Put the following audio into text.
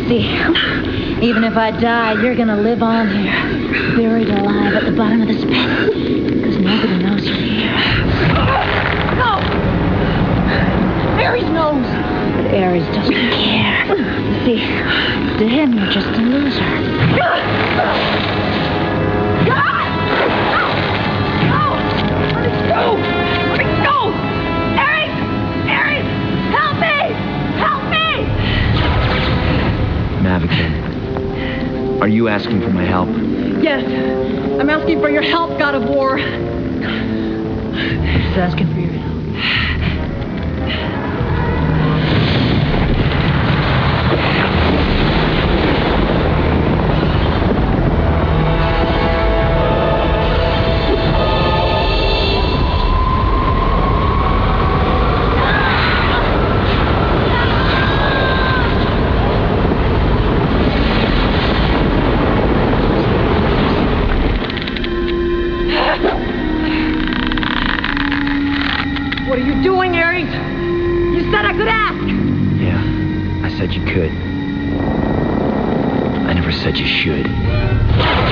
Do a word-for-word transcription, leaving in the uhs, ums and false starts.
See, even if I die, you're gonna live on here, buried alive at the bottom of this pit, because nobody knows you're here. No! Ares knows! But Ares doesn't care. You see, to him, you're just a loser. God! No! Let me go! Let me go! Ares! Ares! Help me! Help me! Maverick, are you asking for my help? Yes. I'm asking for your help, God of War. I'm just asking for your help. What are you doing, Ares? You said I could ask. Yeah, I said you could. I never said you should.